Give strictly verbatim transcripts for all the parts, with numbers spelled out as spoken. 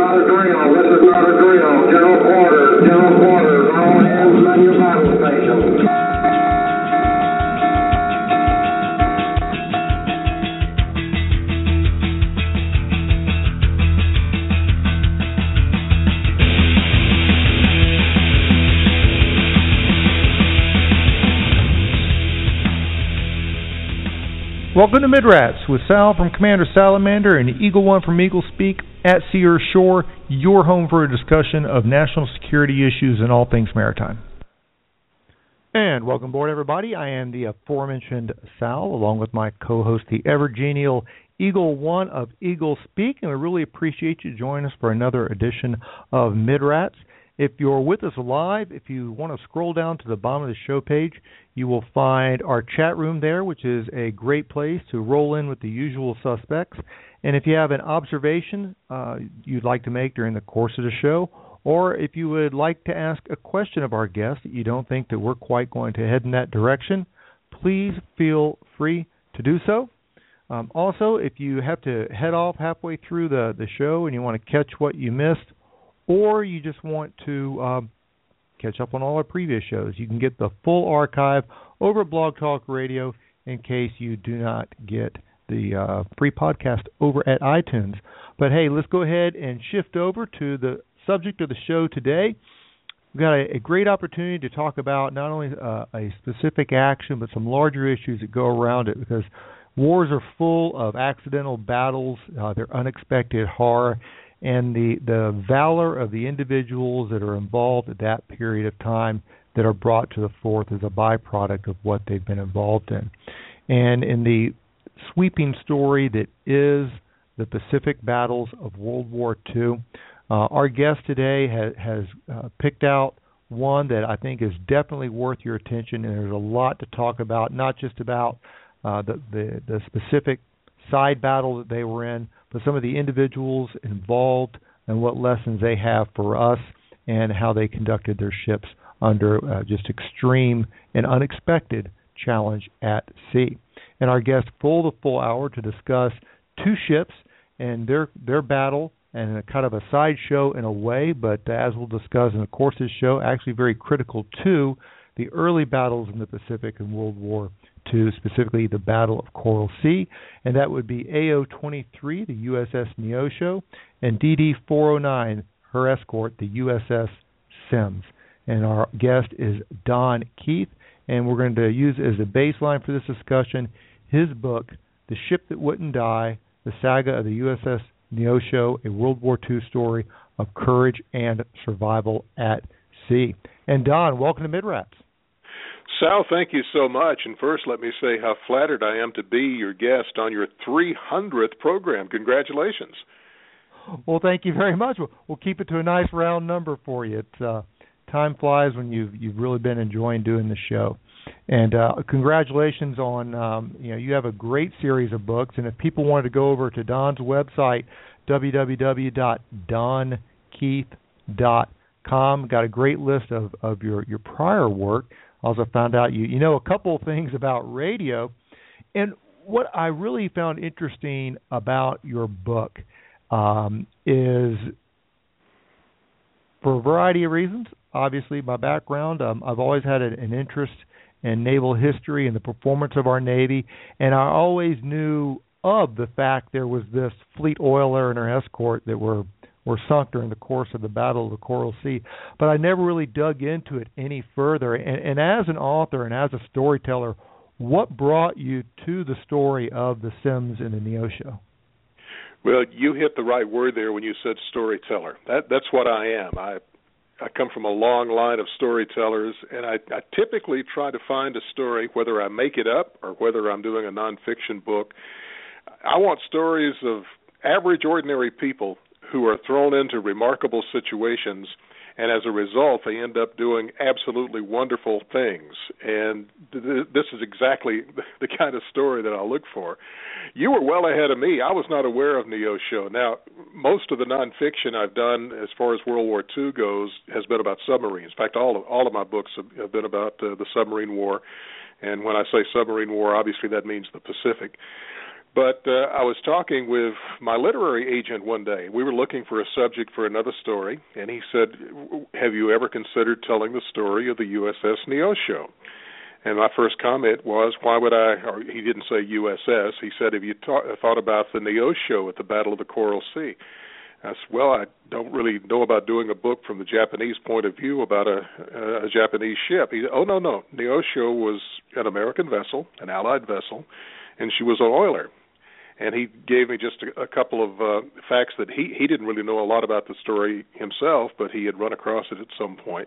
not a drill. This is not a drill. General quarters. General quarters. All hands on your battle stations. Welcome to Midrats with Sal from Commander Salamander and Eagle One from Eagle Speak at Sea or Shore, your home for a discussion of national security issues and all things maritime. And welcome aboard, everybody. I am the aforementioned Sal, along with my co-host, the ever-genial Eagle One of Eagle Speak, and we really appreciate you joining us for another edition of Midrats. If you're with us live, if you want to scroll down to the bottom of the show page, you will find our chat room there, which is a great place to roll in with the usual suspects. And if you have an observation uh, you'd like to make during the course of the show, or if you would like to ask a question of our guest that you don't think that we're quite going to head in that direction, please feel free to do so. Um, also, if you have to head off halfway through the, the show and you want to catch what you missed, or you just want to um, catch up on all our previous shows, you can get the full archive over at Blog Talk Radio in case you do not get the uh, free podcast over at iTunes. But hey, let's go ahead and shift over to the subject of the show today. We've got a, a great opportunity to talk about not only uh, a specific action, but some larger issues that go around it, because wars are full of accidental battles, uh, they're unexpected horror, and the, the valor of the individuals that are involved at that period of time that are brought to the fore as a byproduct of what they've been involved in. And in the sweeping story that is the Pacific battles of World War Two, uh, our guest today ha- has uh, picked out one that I think is definitely worth your attention, and there's a lot to talk about, not just about uh, the, the, the specific side battle that they were in, but some of the individuals involved and what lessons they have for us and how they conducted their ships under uh, just extreme and unexpected challenge at sea. And our guest full the full hour to discuss two ships and their their battle, and a kind of a sideshow in a way, but uh, as we'll discuss in the course of the show, actually very critical to the early battles in the Pacific in World War Two, specifically the Battle of Coral Sea, and that would be A O twenty-three, the U S S Neosho, and D D four oh nine, her escort, the U S S Sims. And our guest is Don Keith, and we're going to use as a baseline for this discussion his book, The Ship That Wouldn't Die, the Saga of the U S S Neosho, a World War Two story of courage and survival at sea. And Don, welcome to Midrats. Sal, thank you so much. And first, let me say how flattered I am to be your guest on your three hundredth program. Congratulations. Well, thank you very much. We'll, we'll keep it to a nice round number for you. It's, uh, time flies when you've you've really been enjoying doing the show. And uh, congratulations on, um, you know, you have a great series of books. And if people wanted to go over to Don's website, w w w dot don keith dot com, got a great list of, of your, your prior work. Also found out you, you know a couple of things about radio. And what I really found interesting about your book um, is, for a variety of reasons, obviously my background, um, I've always had an, an interest in naval history and the performance of our Navy, and I always knew of the fact there was this fleet oiler and her escort that were were sunk during the course of the Battle of the Coral Sea, but I never really dug into it any further. And, and as an author and as a storyteller, what brought you to the story of the Sims and the Neosho? Well, you hit the right word there when you said storyteller. That, that's what I am. I I come from a long line of storytellers, and I, I typically try to find a story, whether I make it up or whether I'm doing a nonfiction book. I want stories of average, ordinary people who are thrown into remarkable situations, and as a result, they end up doing absolutely wonderful things. And th- this is exactly the kind of story that I look for. You were well ahead of me. I was not aware of Neosho. Now, most of the nonfiction I've done as far as World War Two goes has been about submarines. In fact, all of, all of my books have, have been about uh, the submarine war. And when I say submarine war, obviously that means the Pacific. But uh, I was talking with my literary agent one day. We were looking for a subject for another story, and he said, have you ever considered telling the story of the U S S Neosho? And my first comment was, why would I, or he didn't say U S S, he said, have you ta- thought about the Neosho at the Battle of the Coral Sea? I said, well, I don't really know about doing a book from the Japanese point of view about a, a Japanese ship. He said, oh, no, no, Neosho was an American vessel, an Allied vessel, and she was an oiler. And he gave me just a, a couple of uh, facts that he, he didn't really know a lot about the story himself, but he had run across it at some point.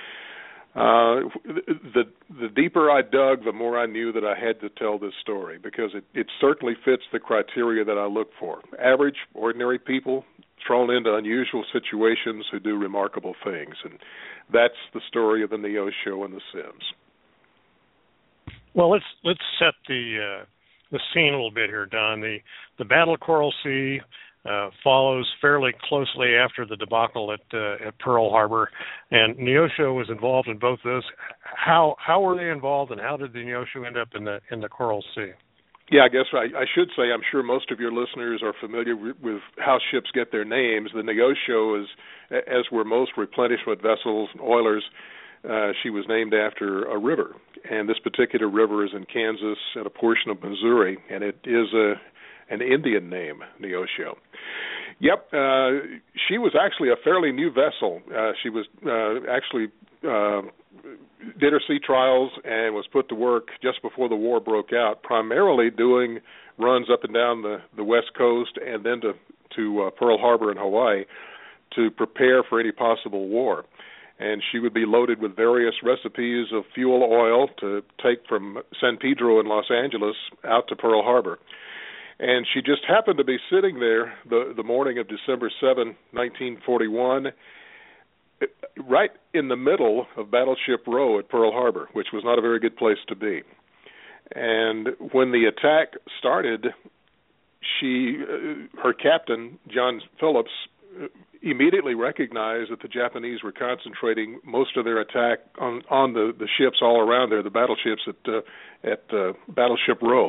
Uh, the the deeper I dug, the more I knew that I had to tell this story, because it, it certainly fits the criteria that I look for. Average, ordinary people thrown into unusual situations who do remarkable things. And that's the story of the Neosho and the Sims. Well, let's let's set the uh, the scene a little bit here, Don. The the Battle of Coral Sea uh, follows fairly closely after the debacle at uh, at Pearl Harbor, and Neosho was involved in both those. How how were they involved, and how did the Neosho end up in the in the Coral Sea? Yeah, I guess I, I should say I'm sure most of your listeners are familiar with, with how ships get their names. The Neosho is, as were most replenishment vessels and oilers, uh, she was named after a river, and this particular river is in Kansas and a portion of Missouri, and it is a an Indian name, Neosho. Yep, uh, she was actually a fairly new vessel. Uh, she was uh, actually uh, did her sea trials and was put to work just before the war broke out, primarily doing runs up and down the, the West Coast and then to, to uh, Pearl Harbor in Hawaii to prepare for any possible war. And she would be loaded with various recipes of fuel oil to take from San Pedro in Los Angeles out to Pearl Harbor. And she just happened to be sitting there the, the morning of December seventh, nineteen forty-one, right in the middle of Battleship Row at Pearl Harbor, which was not a very good place to be. And when the attack started, she, uh, her captain, John Phillips, immediately recognized that the Japanese were concentrating most of their attack on, on the, the ships all around there, the battleships at, uh, at uh, Battleship Row.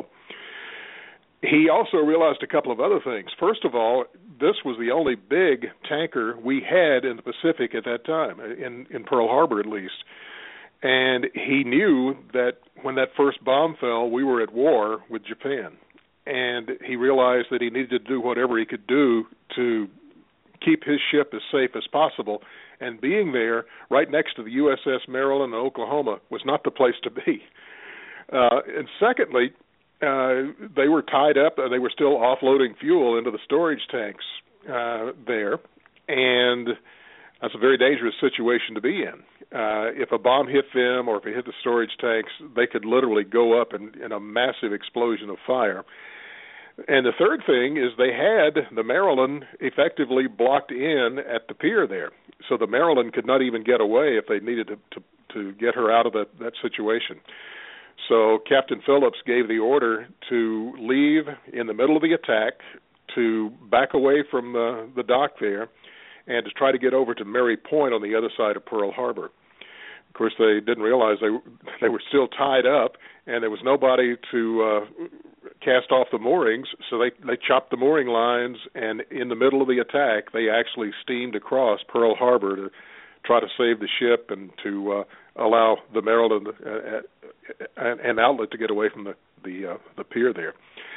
He also realized a couple of other things. First of all, this was the only big tanker we had in the Pacific at that time, in, in Pearl Harbor at least. And he knew that when that first bomb fell, we were at war with Japan. And he realized that he needed to do whatever he could do to keep his ship as safe as possible. And being there right next to the U S S Maryland and Oklahoma was not the place to be. Uh, and secondly, Uh, they were tied up. Uh, they were still offloading fuel into the storage tanks uh, there, and that's a very dangerous situation to be in. Uh, if a bomb hit them or if it hit the storage tanks, they could literally go up in, in a massive explosion of fire. And the third thing is they had the Maryland effectively blocked in at the pier there, so the Maryland could not even get away if they needed to, to, to get her out of that, that situation. So Captain Phillips gave the order to leave in the middle of the attack, to back away from uh, the dock there, and to try to get over to Mary Point on the other side of Pearl Harbor. Of course, they didn't realize they they were still tied up, and there was nobody to uh, cast off the moorings, so they, they chopped the mooring lines, and in the middle of the attack, they actually steamed across Pearl Harbor to try to save the ship and to uh, allow the Maryland uh, an outlet to get away from the the, uh, the pier there.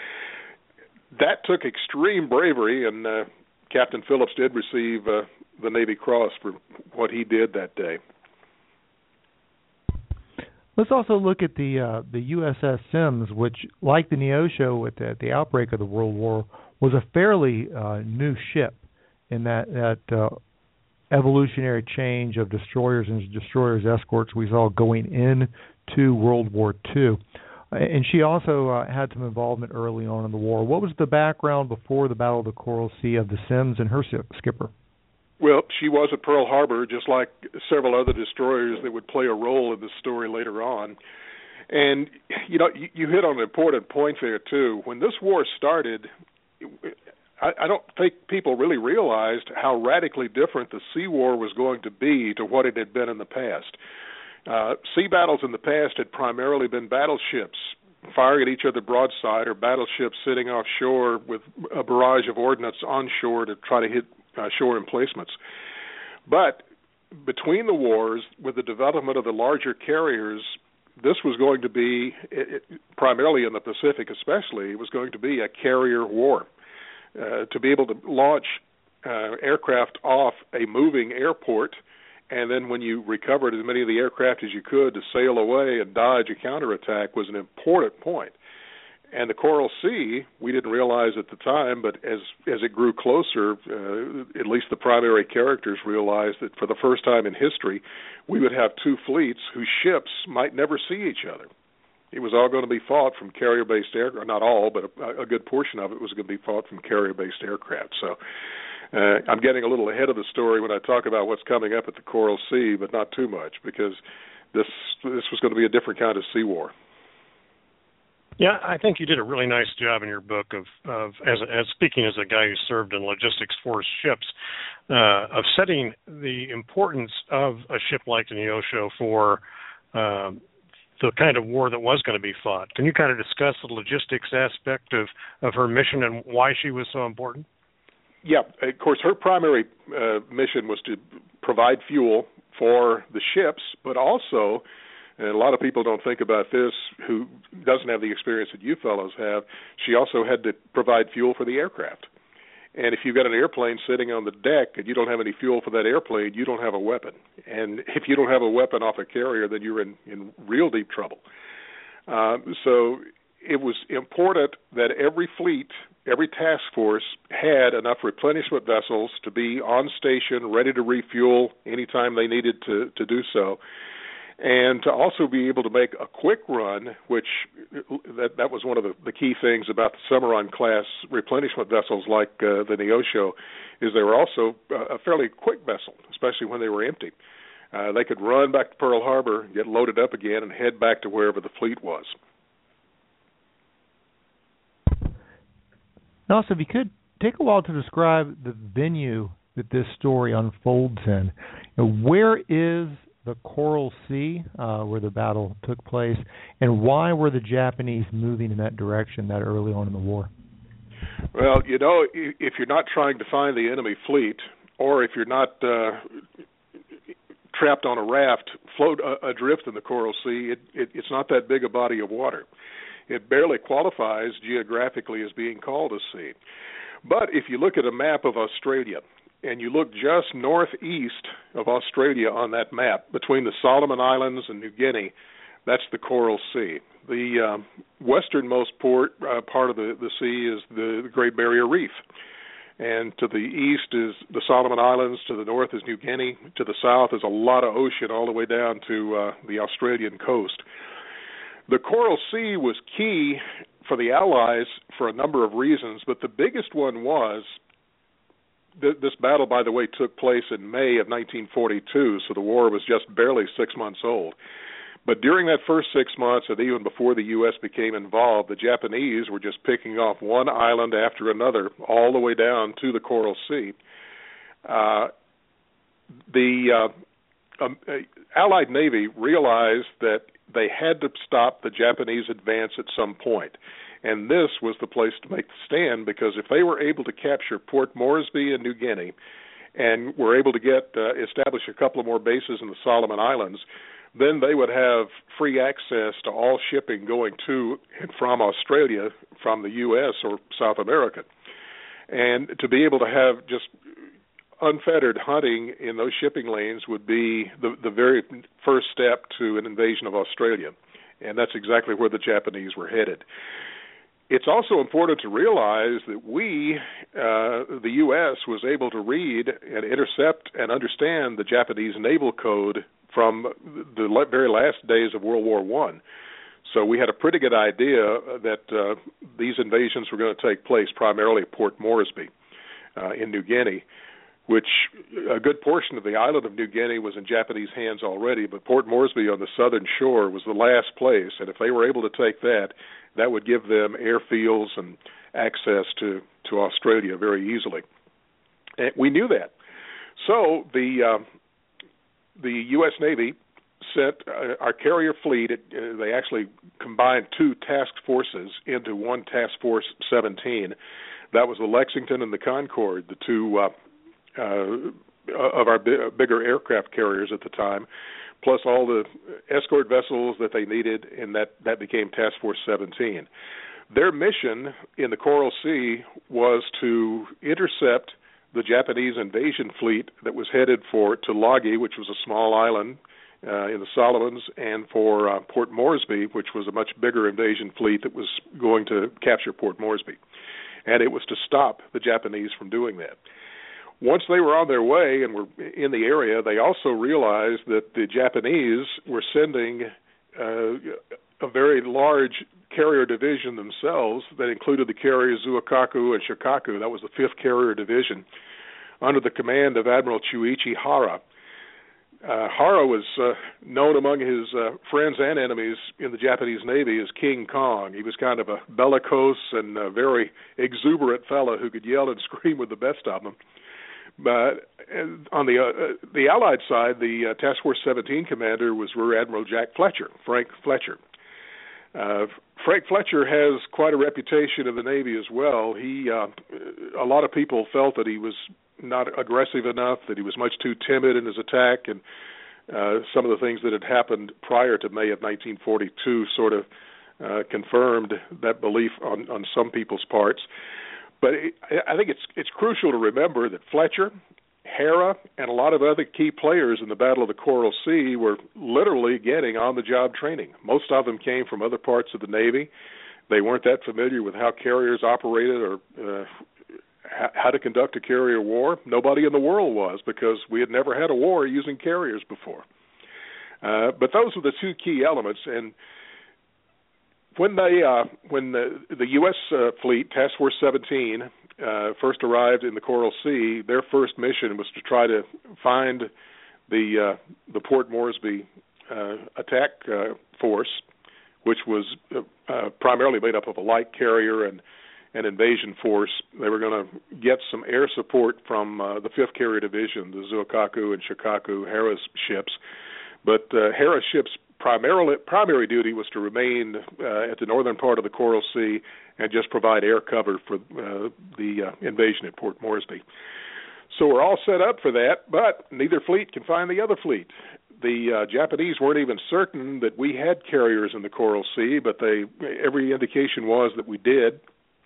That took extreme bravery, and uh, Captain Phillips did receive uh, the Navy Cross for what he did that day. Let's also look at the uh, the U S S Sims, which, like the Neosho at the, at the outbreak of the World War, was a fairly uh, new ship in that that uh, evolutionary change of destroyers and destroyers escorts we saw going into World War Two. And she also uh, had some involvement early on in the war. What was the background before the Battle of the Coral Sea of the Sims and her skipper? Well, she was at Pearl Harbor, just like several other destroyers that would play a role in the story later on. And, you know, you, you hit on an important point there, too. When this war started, I, I don't think people really realized how radically different the sea war was going to be to what it had been in the past. Uh, sea battles in the past had primarily been battleships firing at each other broadside, or battleships sitting offshore with a barrage of ordnance onshore to try to hit uh, shore emplacements. But between the wars, with the development of the larger carriers, this was going to be, it, it, primarily in the Pacific especially, it was going to be a carrier war. Uh, to be able to launch uh, aircraft off a moving airport, and then when you recovered as many of the aircraft as you could to sail away and dodge a counterattack was an important point. And the Coral Sea, we didn't realize at the time, but as as it grew closer, uh, at least the primary characters realized that for the first time in history, we would have two fleets whose ships might never see each other. It was all going to be fought from carrier-based aircraft, not all, but a, a good portion of it was going to be fought from carrier-based aircraft. So uh, I'm getting a little ahead of the story when I talk about what's coming up at the Coral Sea, but not too much, because this this was going to be a different kind of sea war. Yeah, I think you did a really nice job in your book of, of as, as speaking as a guy who served in logistics force ships, uh, of setting the importance of a ship like the Neosho for um, the kind of war that was going to be fought. Can you kind of discuss the logistics aspect of, of her mission and why she was so important? Yeah, of course, her primary uh, mission was to provide fuel for the ships, but also, and a lot of people don't think about this who doesn't have the experience that you fellows have, she also had to provide fuel for the aircraft. And if you've got an airplane sitting on the deck and you don't have any fuel for that airplane, you don't have a weapon. And if you don't have a weapon off a carrier, then you're in, in real deep trouble. Um, so it was important that every fleet, every task force had enough replenishment vessels to be on station, ready to refuel anytime they needed to, to do so. And to also be able to make a quick run, which that, that was one of the, the key things about the Cimarron-class replenishment vessels like uh, the Neosho, is they were also a fairly quick vessel, especially when they were empty. Uh, they could run back to Pearl Harbor, get loaded up again, and head back to wherever the fleet was. And also, if you could, take a while to describe the venue that this story unfolds in. You know, where is the Coral Sea, uh, where the battle took place, and why were the Japanese moving in that direction that early on in the war? Well, you know, if you're not trying to find the enemy fleet, or if you're not uh, trapped on a raft, float uh, adrift in the Coral Sea, it, it, it's not that big a body of water. It barely qualifies geographically as being called a sea. But if you look at a map of Australia, and you look just northeast of Australia on that map, between the Solomon Islands and New Guinea, that's the Coral Sea. The um, westernmost port uh, part of the, the sea is the, the Great Barrier Reef. And to the east is the Solomon Islands, to the north is New Guinea, to the south is a lot of ocean all the way down to uh, the Australian coast. The Coral Sea was key for the Allies for a number of reasons, but the biggest one was, this battle, by the way, took place in May of nineteen forty-two, so the war was just barely six months old. But during that first six months, and even before the U S became involved, the Japanese were just picking off one island after another all the way down to the Coral Sea. Uh, the uh, um, Allied Navy realized that they had to stop the Japanese advance at some point. And this was the place to make the stand, because if they were able to capture Port Moresby in New Guinea and were able to get uh, establish a couple of more bases in the Solomon Islands, then they would have free access to all shipping going to and from Australia, from the U S or South America. And to be able to have just unfettered hunting in those shipping lanes would be the, the very first step to an invasion of Australia. And that's exactly where the Japanese were headed. It's also important to realize that we, uh, the U S, was able to read and intercept and understand the Japanese naval code from the very last days of World War One. So we had a pretty good idea that uh, these invasions were going to take place primarily at Port Moresby uh, in New Guinea, which a good portion of the island of New Guinea was in Japanese hands already, but Port Moresby on the southern shore was the last place, and if they were able to take that, that would give them airfields and access to, to Australia very easily. And we knew that. So the uh, the U S Navy sent uh, our carrier fleet. It, uh, they actually combined two task forces into one Task Force seventeen. That was the Lexington and the Concorde, the two uh, uh, of our bi- bigger aircraft carriers at the time, plus all the escort vessels that they needed, and that, that became Task Force seventeen. Their mission in the Coral Sea was to intercept the Japanese invasion fleet that was headed for Tulagi, which was a small island uh, in the Solomons, and for uh, Port Moresby, which was a much bigger invasion fleet that was going to capture Port Moresby. And it was to stop the Japanese from doing that. Once they were on their way and were in the area, they also realized that the Japanese were sending uh, a very large carrier division themselves that included the carriers Zuikaku and Shikaku. That was the fifth Carrier Division under the command of Admiral Chuichi Hara. Uh, Hara was uh, known among his uh, friends and enemies in the Japanese Navy as King Kong. He was kind of a bellicose and a very exuberant fellow who could yell and scream with the best of them. But on the uh, the Allied side, the uh, Task Force seventeen commander was Rear Admiral Jack Fletcher, Frank Fletcher. Uh, Frank Fletcher has quite a reputation in the Navy as well. He, uh, a lot of people felt that he was not aggressive enough, that he was much too timid in his attack, and uh, some of the things that had happened prior to May of nineteen forty-two sort of uh, confirmed that belief on, on some people's parts. But it, I think it's it's crucial to remember that Fletcher, Hara, and a lot of other key players in the Battle of the Coral Sea were literally getting on-the-job training. Most of them came from other parts of the Navy. They weren't that familiar with how carriers operated or uh, how to conduct a carrier war. Nobody in the world was, because we had never had a war using carriers before. Uh, but those were the two key elements, and when they, uh, when the, the U S uh, fleet, Task Force seventeen, uh, first arrived in the Coral Sea, their first mission was to try to find the uh, the Port Moresby uh, attack uh, force, which was uh, uh, primarily made up of a light carrier and an invasion force. They were going to get some air support from uh, the fifth Carrier Division, the Zuikaku and Shikaku, Hara's ships. But uh, Hara's ships' primarily primary duty was to remain uh, at the northern part of the Coral Sea and just provide air cover for uh, the uh, invasion at Port Moresby. So we're all set up for that, but neither fleet can find the other fleet. The uh, Japanese weren't even certain that we had carriers in the Coral Sea, but they every indication was that we did.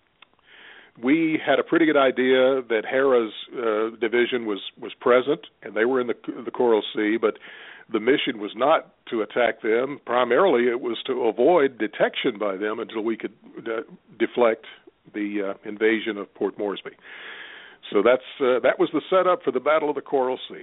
We had a pretty good idea that Hara's uh, division was, was present, and they were in the, the Coral Sea, but the mission was not to attack them. Primarily, it was to avoid detection by them until we could uh, deflect the uh, invasion of Port Moresby. So that's uh, that was the setup for the Battle of the Coral Sea.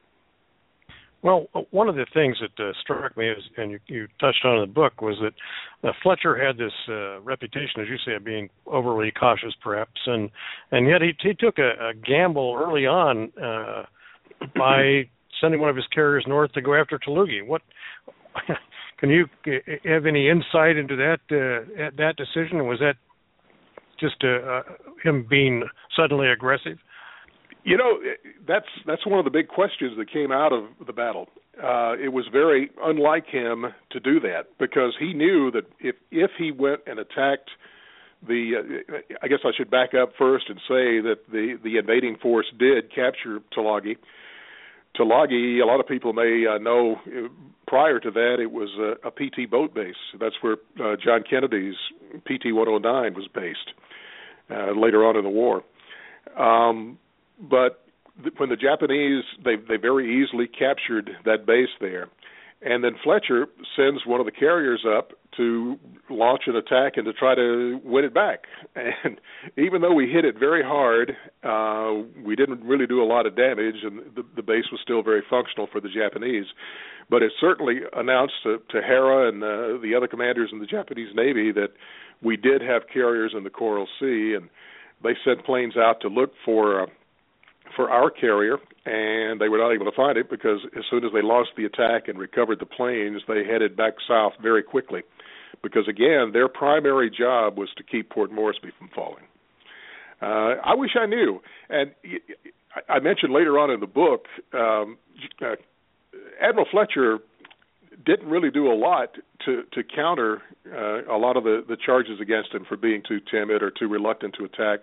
Well, one of the things that uh, struck me, is, and you, you touched on in the book, was that uh, Fletcher had this uh, reputation, as you say, of being overly cautious, perhaps, and and yet he, he took a, a gamble early on uh, by sending one of his carriers north to go after Tulagi. What can you have any insight into that uh, that decision? Was that just uh, uh, him being suddenly aggressive? You know, that's that's one of the big questions that came out of the battle. Uh, it was very unlike him to do that, because he knew that if if he went and attacked the, uh, I guess I should back up first and say that the, the invading force did capture Tulagi. Tulagi, a lot of people may uh, know, uh, prior to that, it was a, a P T boat base. That's where uh, John Kennedy's P T one oh nine was based uh, later on in the war. Um, But th- when the Japanese, they they very easily captured that base there. And then Fletcher sends one of the carriers up to launch an attack and to try to win it back. And even though we hit it very hard, uh, we didn't really do a lot of damage, and the, the base was still very functional for the Japanese. But it certainly announced to, to Hara and uh, the other commanders in the Japanese Navy that we did have carriers in the Coral Sea, and they sent planes out to look for uh, for our carrier, and they were not able to find it, because as soon as they lost the attack and recovered the planes, they headed back south very quickly, because, again, their primary job was to keep Port Moresby from falling. Uh, I wish I knew. And I mentioned later on in the book, um, uh, Admiral Fletcher didn't really do a lot to, to counter uh, a lot of the, the charges against him for being too timid or too reluctant to attack.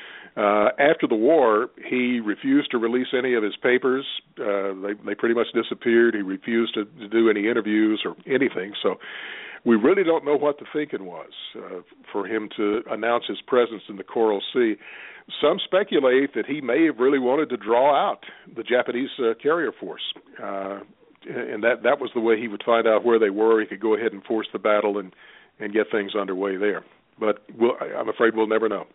Uh, after the war, he refused to release any of his papers. Uh, they, they pretty much disappeared. He refused to, to do any interviews or anything. So we really don't know what the thinking was uh, for him to announce his presence in the Coral Sea. Some speculate that he may have really wanted to draw out the Japanese uh, carrier force, uh, and that, that was the way he would find out where they were. He could go ahead and force the battle and, and get things underway there. But we'll, I'm afraid we'll never know.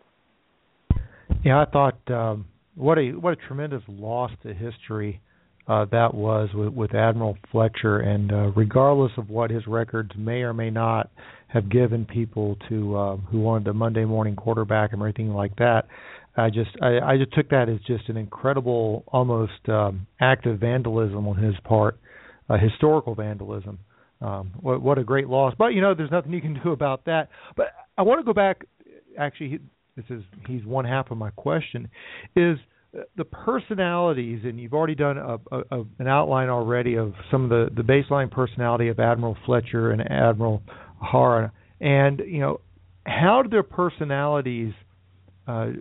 Yeah, I thought um, what a what a tremendous loss to history uh, that was with, with Admiral Fletcher, and uh, regardless of what his records may or may not have given people to uh, who wanted the Monday morning quarterback and everything like that, I just I, I just took that as just an incredible, almost um, act of vandalism on his part, uh, historical vandalism. Um, what, what a great loss! But you know, there's nothing you can do about that. But I want to go back, actually. This is he's one half of my question, is the personalities, and you've already done a, a, a, an outline already of some of the, the baseline personality of Admiral Fletcher and Admiral Hara, and you know, how do their personalities uh,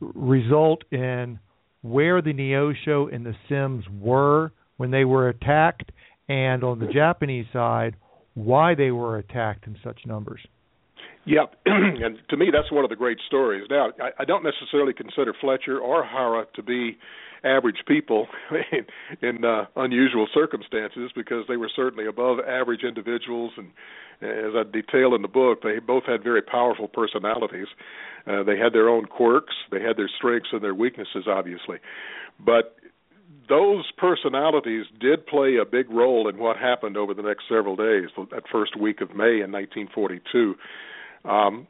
result in where the Neosho and the Sims were when they were attacked, and on the Japanese side, why they were attacked in such numbers? Yeah, and to me, that's one of the great stories. Now, I, I don't necessarily consider Fletcher or Hara to be average people in, in uh, unusual circumstances, because they were certainly above average individuals, and as I detail in the book, they both had very powerful personalities. Uh, they had their own quirks, they had their strengths and their weaknesses, obviously. But those personalities did play a big role in what happened over the next several days, that first week of May in nineteen forty-two. Um,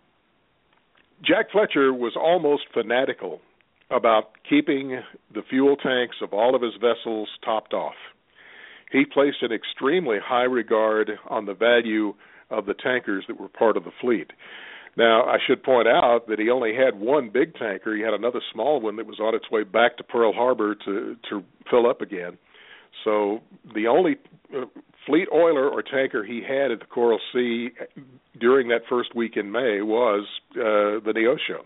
Jack Fletcher was almost fanatical about keeping the fuel tanks of all of his vessels topped off. He placed an extremely high regard on the value of the tankers that were part of the fleet. Now, I should point out that he only had one big tanker. He had another small one that was on its way back to Pearl Harbor to, to fill up again. So the only uh, fleet oiler or tanker he had at the Coral Sea during that first week in May was uh, the Neosho.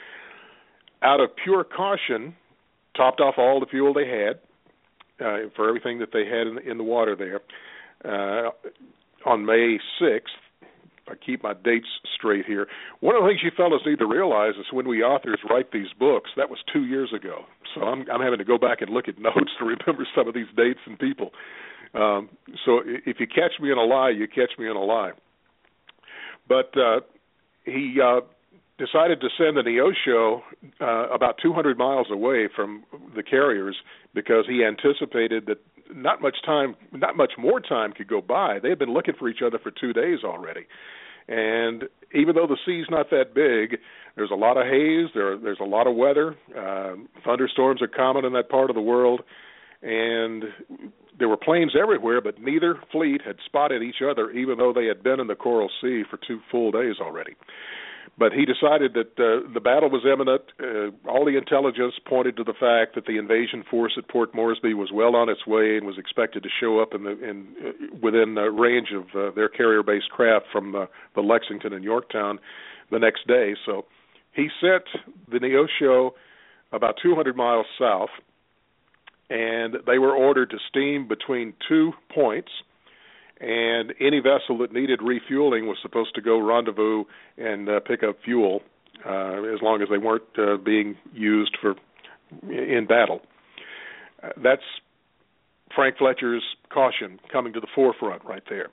Out of pure caution, topped off all the fuel they had uh, for everything that they had in, in the water there. Uh, on May sixth, I keep my dates straight here. One of the things you fellows need to realize is when we authors write these books, that was two years ago. So I'm, I'm having to go back and look at notes to remember some of these dates and people. Um, so if you catch me in a lie, you catch me in a lie. But uh, he uh, decided to send the Neosho uh, about two hundred miles away from the carriers, because he anticipated that not much time, not much more time could go by. They had been looking for each other for two days already. And even though the sea's not that big, there's a lot of haze, there, there's a lot of weather. Uh, thunderstorms are common in that part of the world. And there were planes everywhere, but neither fleet had spotted each other, even though they had been in the Coral Sea for two full days already. But he decided that uh, the battle was imminent. Uh, all the intelligence pointed to the fact that the invasion force at Port Moresby was well on its way and was expected to show up in the, in, uh, within uh, range of uh, their carrier-based craft from uh, the Lexington and Yorktown the next day. So he sent the Neosho about two hundred miles south, and they were ordered to steam between two points, and any vessel that needed refueling was supposed to go rendezvous and uh, pick up fuel uh, as long as they weren't uh, being used for in battle. Uh, that's Frank Fletcher's caution coming to the forefront right there.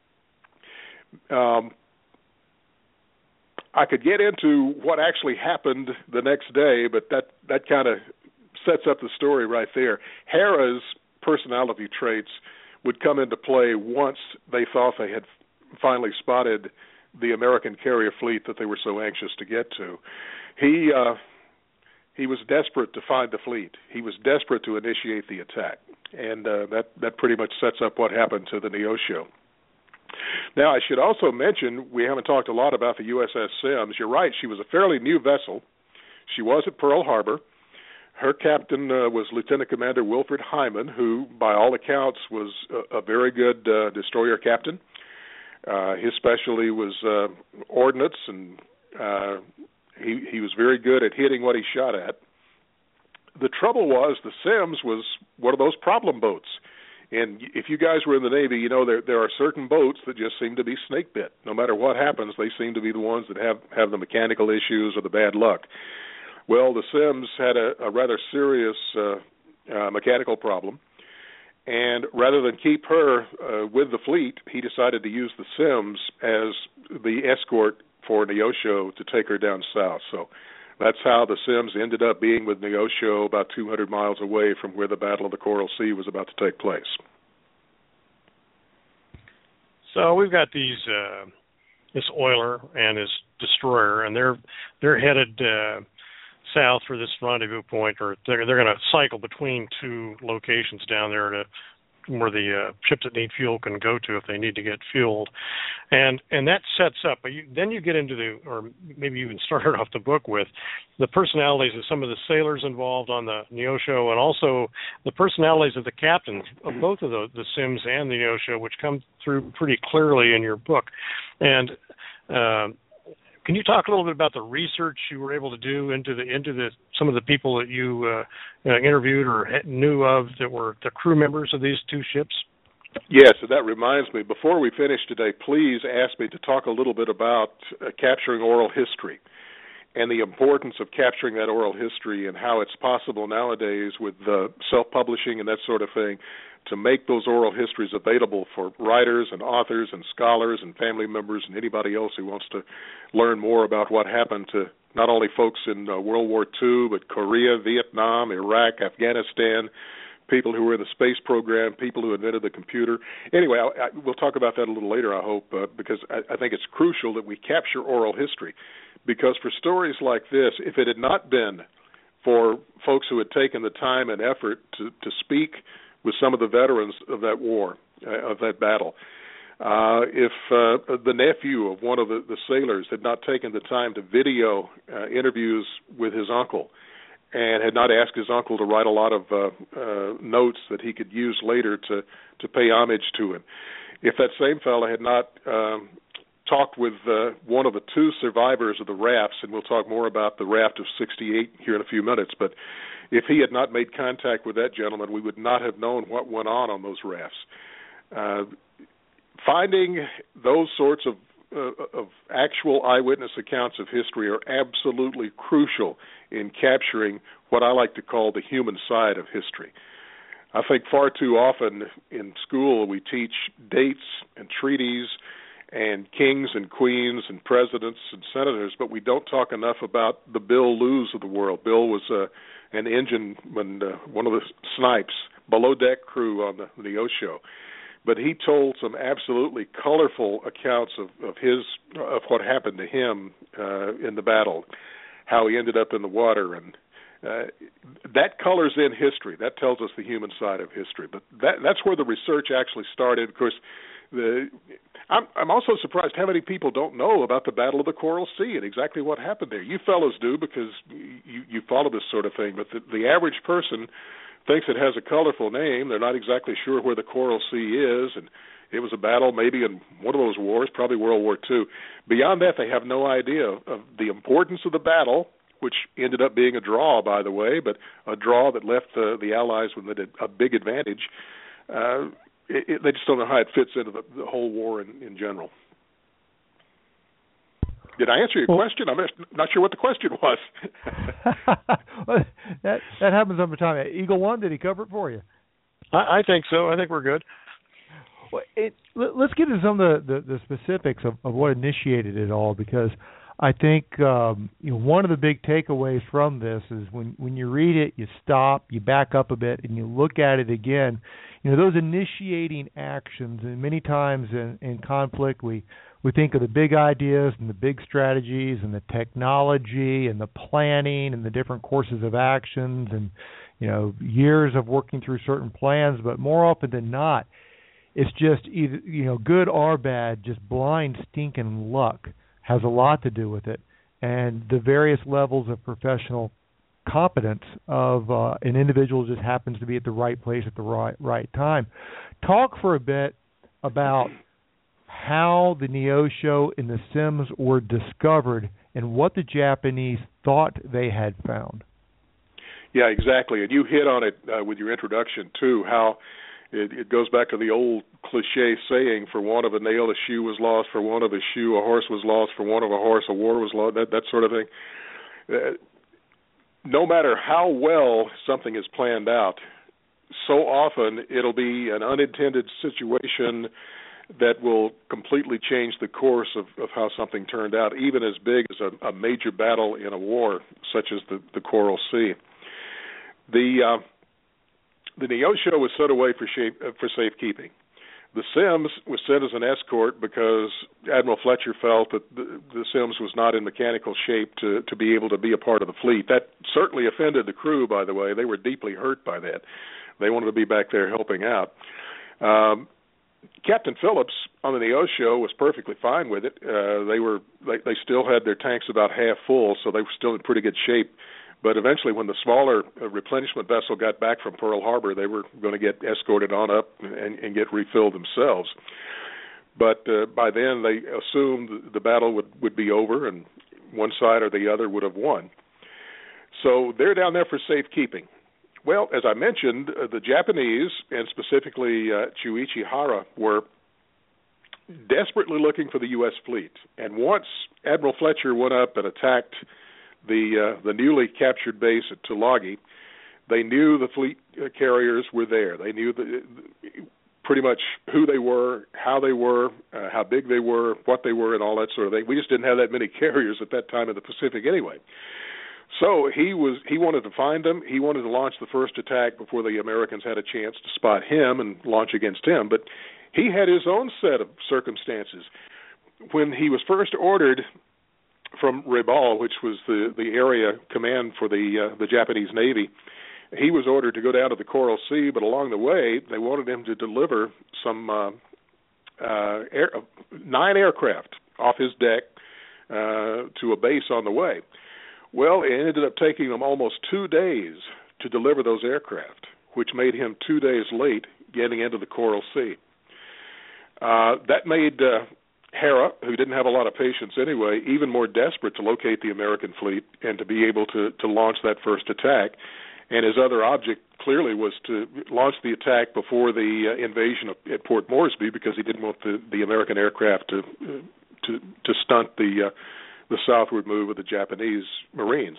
Um, I could get into what actually happened the next day, but that, that kind of sets up the story right there. Hara's personality traits would come into play once they thought they had finally spotted the American carrier fleet that they were so anxious to get to. He uh, he was desperate to find the fleet. He was desperate to initiate the attack, and uh, that, that pretty much sets up what happened to the Neosho. Now, I should also mention, we haven't talked a lot about the U S S Sims. You're right, she was a fairly new vessel. She was at Pearl Harbor. her captain uh, was Lieutenant Commander Wilfred Hyman, who, by all accounts, was a, a very good uh, destroyer captain. Uh, his specialty was uh, ordnance, and uh, he, he was very good at hitting what he shot at. The trouble was the Sims was one of those problem boats. And if you guys were in the Navy, you know there there are certain boats that just seem to be snake bit. No matter what happens, they seem to be the ones that have, have the mechanical issues or the bad luck. Well, the Sims had a, a rather serious uh, uh, mechanical problem, and rather than keep her uh, with the fleet, he decided to use the Sims as the escort for Neosho to take her down south. So that's how the Sims ended up being with Neosho about two hundred miles away from where the Battle of the Coral Sea was about to take place. So we've got these uh, this oiler and his destroyer, and they're they're headed uh, south for this rendezvous point, or they're they're going to cycle between two locations down there to where the uh, ships that need fuel can go to if they need to get fueled, and and that sets up. But you, then you get into the, or maybe you even started off the book with the personalities of some of the sailors involved on the Neosho, and also the personalities of the captains of both of the, the Sims and the Neosho, which come through pretty clearly in your book. And uh, can you talk a little bit about the research you were able to do into the into the some of the people that you uh, uh, interviewed or knew of that were the crew members of these two ships? Yes, and that reminds me, before we finish today, please ask me to talk a little bit about uh, capturing oral history and the importance of capturing that oral history and how it's possible nowadays with uh, self-publishing and that sort of thing to make those oral histories available for writers and authors and scholars and family members and anybody else who wants to learn more about what happened to not only folks in uh, World War Two, but Korea, Vietnam, Iraq, Afghanistan, people who were in the space program, people who invented the computer. Anyway, I, I, we'll talk about that a little later, I hope, uh, because I, I think it's crucial that we capture oral history. Because for stories like this, if it had not been for folks who had taken the time and effort to, to speak with some of the veterans of that war, uh, of that battle, uh, if uh, the nephew of one of the, the sailors had not taken the time to video uh, interviews with his uncle and had not asked his uncle to write a lot of uh, uh, notes that he could use later to, to pay homage to him, if that same fellow had not um, talked with uh, one of the two survivors of the rafts, and we'll talk more about the raft of sixty-eight here in a few minutes, but if he had not made contact with that gentleman, we would not have known what went on on those rafts. Uh, finding those sorts of, uh, of actual eyewitness accounts of history are absolutely crucial in capturing what I like to call the human side of history. I think far too often in school we teach dates and treaties and kings and queens and presidents and senators, but we don't talk enough about the Bill Lews of the world. Bill was uh, an engineman, uh, one of the snipes, below-deck crew on the Neosho. But he told some absolutely colorful accounts of, of his of what happened to him uh, in the battle, how he ended up in the water, and uh, that colors in history. That tells us the human side of history. But that, that's where the research actually started. Of course, the I'm, I'm also surprised how many people don't know about the Battle of the Coral Sea and exactly what happened there. You fellows do because you, you follow this sort of thing, but the, the average person thinks it has a colorful name. They're not exactly sure where the Coral Sea is, and it was a battle maybe in one of those wars, probably World War Two. Beyond that, they have no idea of the importance of the battle, which ended up being a draw, by the way, but a draw that left the, the Allies with a big advantage. Uh, it, it, they just don't know how it fits into the, the whole war in, in general. Did I answer your well, question? I'm not sure what the question was. well, that that happens over time. Eagle One, did he cover it for you? I, I think so. I think we're good. Well, it, let, let's get into some of the, the, the specifics of, of what initiated it all, because I think um, you know, one of the big takeaways from this is when, when you read it, you stop, you back up a bit, and you look at it again. You know, those initiating actions, and many times in, in conflict, we We think of the big ideas and the big strategies and the technology and the planning and the different courses of actions and, you know, years of working through certain plans. But more often than not, it's just either, you know, good or bad, just blind stinking luck has a lot to do with it. And the various levels of professional competence of uh, an individual just happens to be at the right place at the right right time. Talk for a bit about how the Neosho and the Sims were discovered and what the Japanese thought they had found. Yeah, exactly. And you hit on it uh, with your introduction, too, how it, it goes back to the old cliche saying, for want of a nail, a shoe was lost, for want of a shoe, a horse was lost, for want of a horse, a war was lost, that, that sort of thing. Uh, no matter how well something is planned out, so often it'll be an unintended situation that will completely change the course of, of how something turned out, even as big as a, a major battle in a war, such as the, the Coral Sea. The uh, the Neosho was set away for, shape, uh, for safekeeping. The Sims was sent as an escort because Admiral Fletcher felt that the, the Sims was not in mechanical shape to, to be able to be a part of the fleet. That certainly offended the crew, by the way. They were deeply hurt by that. They wanted to be back there helping out. Um, Captain Phillips on the Neosho was perfectly fine with it. Uh, they were they, they still had their tanks about half full, so they were still in pretty good shape. But eventually, when the smaller uh, replenishment vessel got back from Pearl Harbor, they were going to get escorted on up and, and get refilled themselves. But uh, by then, they assumed the battle would, would be over and one side or the other would have won. So they're down there for safekeeping. Well, as I mentioned, uh, the Japanese, and specifically uh, Chuichi Hara, were desperately looking for the U S fleet. And once Admiral Fletcher went up and attacked the uh, the newly captured base at Tulagi, they knew the fleet uh, carriers were there. They knew the, pretty much who they were, how they were, uh, how big they were, what they were, and all that sort of thing. We just didn't have that many carriers at that time in the Pacific anyway. So he was he wanted to find them. He wanted to launch the first attack before the Americans had a chance to spot him and launch against him. But he had his own set of circumstances. When he was first ordered from Rabaul, which was the, the area command for the uh, the Japanese Navy, he was ordered to go down to the Coral Sea, but along the way they wanted him to deliver some uh, uh, air, nine aircraft off his deck uh, to a base on the way. Well, it ended up taking them almost two days to deliver those aircraft, which made him two days late getting into the Coral Sea. Uh, that made uh, Hara, who didn't have a lot of patience anyway, even more desperate to locate the American fleet and to be able to, to launch that first attack. And his other object clearly was to launch the attack before the uh, invasion of, at Port Moresby, because he didn't want the, the American aircraft to uh, to, to stunt the uh, the southward move of the Japanese Marines.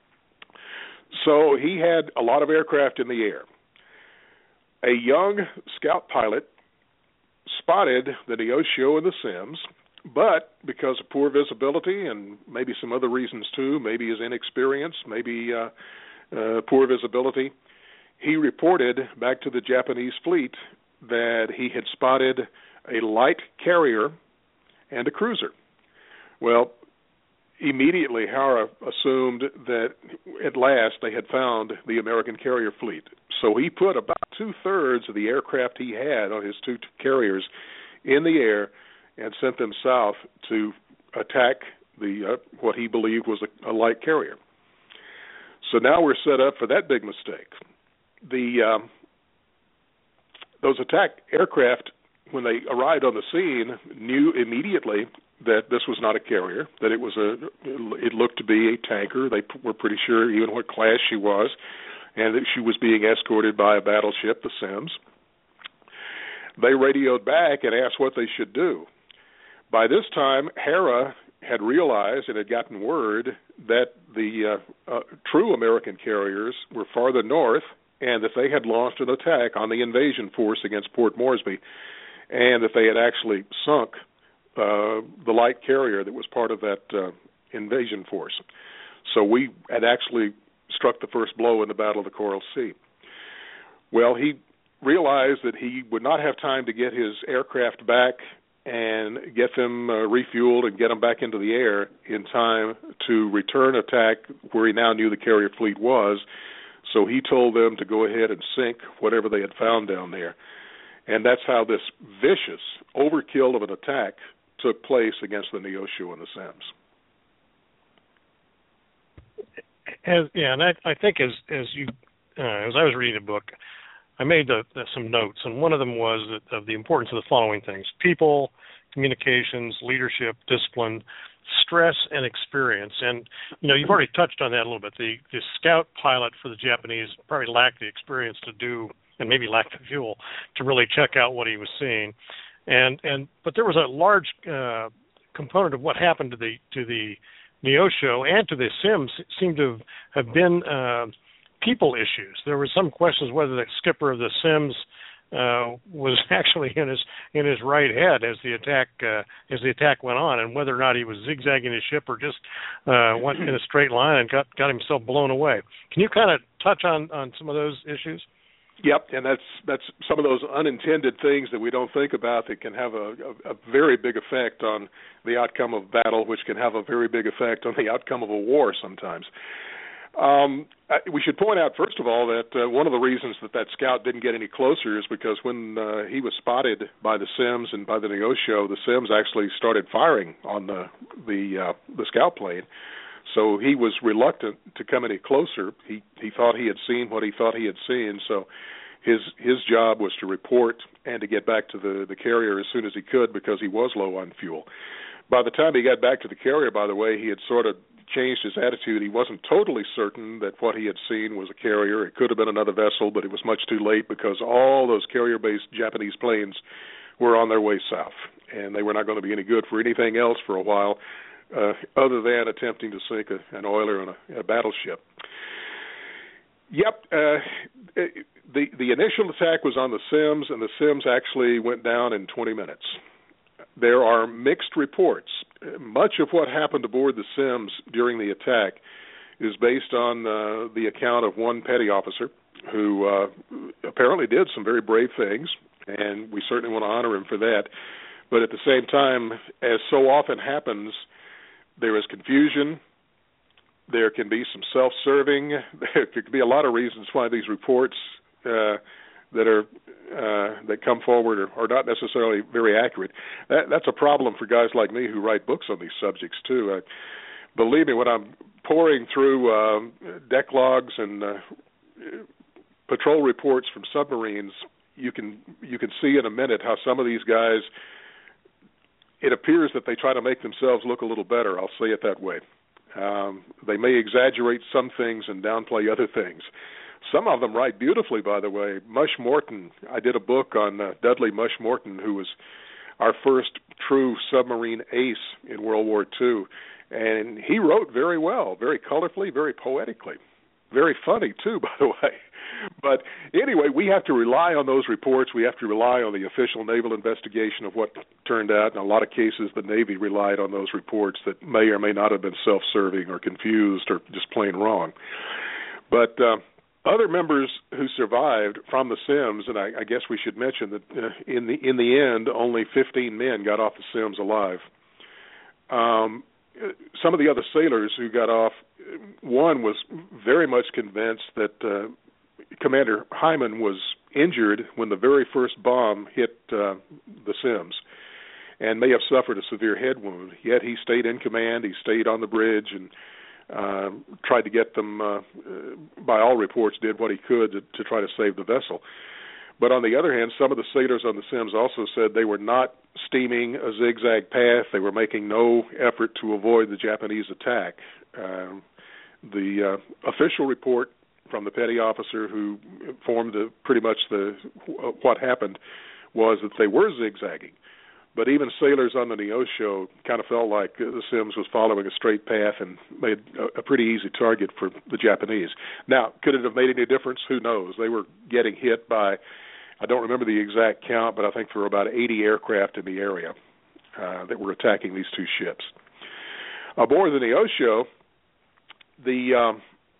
So he had a lot of aircraft in the air. A young scout pilot spotted the Neosho and the Sims, but because of poor visibility and maybe some other reasons too, maybe his inexperience, maybe uh, uh, poor visibility, he reported back to the Japanese fleet that he had spotted a light carrier and a cruiser. Well, immediately Hara assumed that at last they had found the American carrier fleet. So he put about two-thirds of the aircraft he had on his two carriers in the air and sent them south to attack the uh, what he believed was a, a light carrier. So now we're set up for that big mistake. The um, those attack aircraft, when they arrived on the scene, knew immediately that this was not a carrier, that it was a, it looked to be a tanker. They were pretty sure even what class she was, and that she was being escorted by a battleship, the Sims. They radioed back and asked what they should do. By this time, Hara had realized and had gotten word that the uh, uh, true American carriers were farther north, and that they had launched an attack on the invasion force against Port Moresby, and that they had actually sunk Uh, the light carrier that was part of that uh, invasion force. So we had actually struck the first blow in the Battle of the Coral Sea. Well, he realized that he would not have time to get his aircraft back and get them uh, refueled and get them back into the air in time to return attack where he now knew the carrier fleet was. So he told them to go ahead and sink whatever they had found down there. And that's how this vicious overkill of an attack took place against the Neosho and the Sims. As, yeah, and I, I think as as you uh, as I was reading the book, I made the, the, some notes, and one of them was that, of the importance of the following things: people, communications, leadership, discipline, stress, and experience. And you know, you've already touched on that a little bit. The the scout pilot for the Japanese probably lacked the experience to do, and maybe lacked the fuel to really check out what he was seeing. And and but there was a large uh, component of what happened to the to the Neosho and to the Sims seemed to have been uh, people issues. There were some questions whether the skipper of the Sims uh, was actually in his in his right head as the attack uh, as the attack went on, and whether or not he was zigzagging his ship or just uh, went in a straight line and got got himself blown away. Can you kind of touch on, on some of those issues? Yep, and that's that's some of those unintended things that we don't think about that can have a, a, a very big effect on the outcome of battle, which can have a very big effect on the outcome of a war sometimes. Um, we should point out, first of all, that uh, one of the reasons that that scout didn't get any closer is because when uh, he was spotted by the Sims and by the Neosho, the Sims actually started firing on the the, uh, the scout plane. So he was reluctant to come any closer. He he thought he had seen what he thought he had seen. So his his job was to report and to get back to the, the carrier as soon as he could because he was low on fuel. By the time he got back to the carrier, by the way, he had sort of changed his attitude. He wasn't totally certain that what he had seen was a carrier. It could have been another vessel, but it was much too late because all those carrier-based Japanese planes were on their way south, and they were not going to be any good for anything else for a while. Uh, other than attempting to sink a, an oiler on a, a battleship. Yep, uh, the the initial attack was on the Sims, and the Sims actually went down in twenty minutes. There are mixed reports. Much of what happened aboard the Sims during the attack is based on uh, the account of one petty officer who uh, apparently did some very brave things, and we certainly want to honor him for that. But at the same time, as so often happens, there is confusion. There can be some self-serving. There could be a lot of reasons why these reports uh, that are uh, that come forward are, are not necessarily very accurate. That, that's a problem for guys like me who write books on these subjects too. Uh, believe me, when I'm pouring through uh, deck logs and uh, patrol reports from submarines, you can you can see in a minute how some of these guys, it appears that they try to make themselves look a little better. I'll say it that way. Um, they may exaggerate some things and downplay other things. Some of them write beautifully, by the way. Mush Morton, I did a book on uh, Dudley Mush Morton, who was our first true submarine ace in World War Two. And he wrote very well, very colorfully, very poetically. Very funny, too, by the way. But anyway, we have to rely on those reports. We have to rely on the official naval investigation of what turned out. In a lot of cases, the Navy relied on those reports that may or may not have been self-serving or confused or just plain wrong. But uh, other members who survived from the Sims, and I, I guess we should mention that uh, in the in the end, only fifteen men got off the Sims alive. Um, some of the other sailors who got off, one was very much convinced that uh, Commander Hyman was injured when the very first bomb hit uh, the Sims and may have suffered a severe head wound. Yet he stayed in command, he stayed on the bridge and uh, tried to get them, uh, by all reports, did what he could to, to try to save the vessel. But on the other hand, some of the sailors on the Sims also said they were not steaming a zigzag path. They were making no effort to avoid the Japanese attack. Um, the uh, official report from the petty officer who formed the, pretty much the what happened was that they were zigzagging. But even sailors on the Neosho kind of felt like the Sims was following a straight path and made a, a pretty easy target for the Japanese. Now, could it have made any difference? Who knows? They were getting hit by, I don't remember the exact count, but I think there were about eighty aircraft in the area uh, that were attacking these two ships. Aboard the Neosho, the um,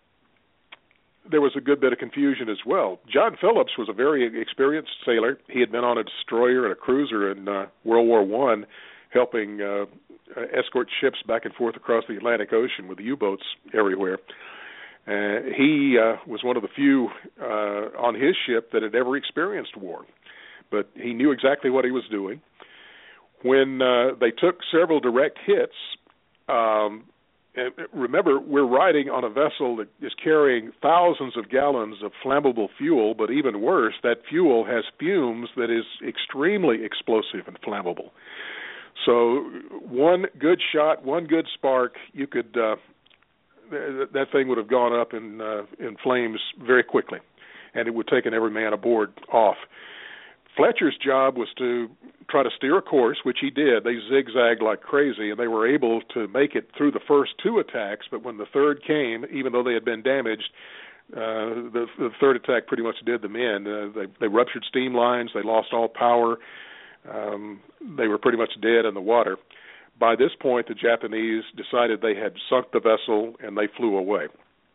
there was a good bit of confusion as well. John Phillips was a very experienced sailor. He had been on a destroyer and a cruiser in uh, World War One, helping uh, escort ships back and forth across the Atlantic Ocean with U-boats everywhere. Uh, he uh, was one of the few uh, on his ship that had ever experienced war, but he knew exactly what he was doing. When uh, they took several direct hits, um, and remember, we're riding on a vessel that is carrying thousands of gallons of flammable fuel, but even worse, that fuel has fumes that is extremely explosive and flammable. So one good shot, one good spark, you could uh, th- that thing would have gone up in uh, in flames very quickly, and it would have taken every man aboard off. Fletcher's job was to try to steer a course, which he did. They zigzagged like crazy, and they were able to make it through the first two attacks, but when the third came, even though they had been damaged, uh, the, the third attack pretty much did them in. Uh, they, they ruptured steam lines, they lost all power, um, they were pretty much dead in the water. By this point, the Japanese decided they had sunk the vessel, and they flew away.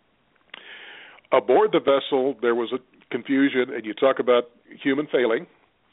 Aboard the vessel, there was a confusion, and you talk about human failing,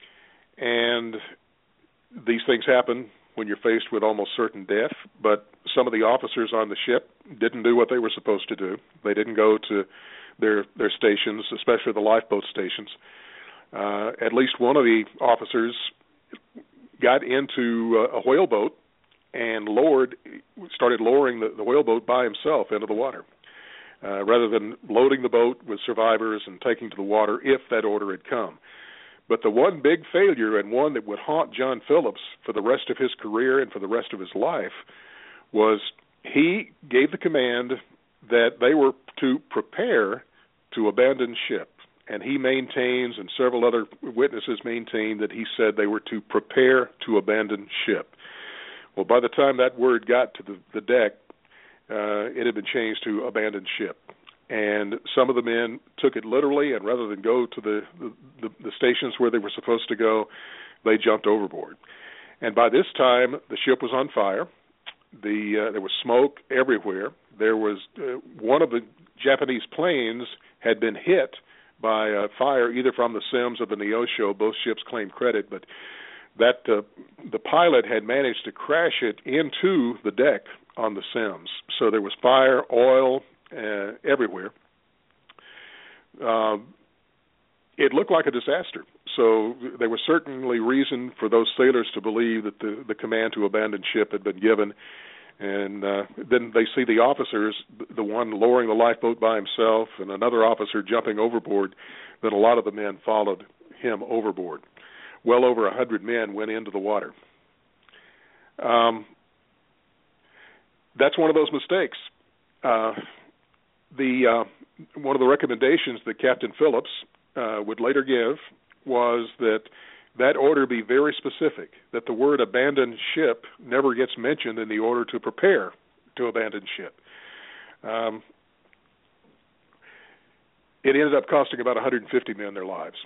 and these things happen when you're faced with almost certain death, but some of the officers on the ship didn't do what they were supposed to do. They didn't go to their their stations, especially the lifeboat stations. Uh, at least one of the officers got into a whaleboat and lowered, started lowering the, the whaleboat by himself into the water, uh, rather than loading the boat with survivors and taking to the water if that order had come. But the one big failure, and one that would haunt John Phillips for the rest of his career and for the rest of his life, was he gave the command that they were to prepare to abandon ship. And he maintains, and several other witnesses maintain, that he said they were to prepare to abandon ship. Well, by the time that word got to the, the deck, uh, it had been changed to abandon ship. And some of the men took it literally, and rather than go to the, the, the stations where they were supposed to go, they jumped overboard. And by this time, the ship was on fire. The uh, there was smoke everywhere. There was uh, one of the Japanese planes had been hit by uh, fire, either from the Sims or the Neosho. Both ships claimed credit, but that uh, the pilot had managed to crash it into the deck on the Sims. So there was fire, oil, Uh, everywhere. Uh, it looked like a disaster. So there was certainly reason for those sailors to believe that the, the command to abandon ship had been given. And uh, then they see the officers, the one lowering the lifeboat by himself and another officer jumping overboard, that a lot of the men followed him overboard. Well over a hundred men went into the water. Um, that's one of those mistakes. Uh, The uh, one of the recommendations that Captain Phillips uh, would later give was that that order be very specific, that the word abandon ship never gets mentioned in the order to prepare to abandon ship. Um, it ended up costing about one hundred fifty men their lives.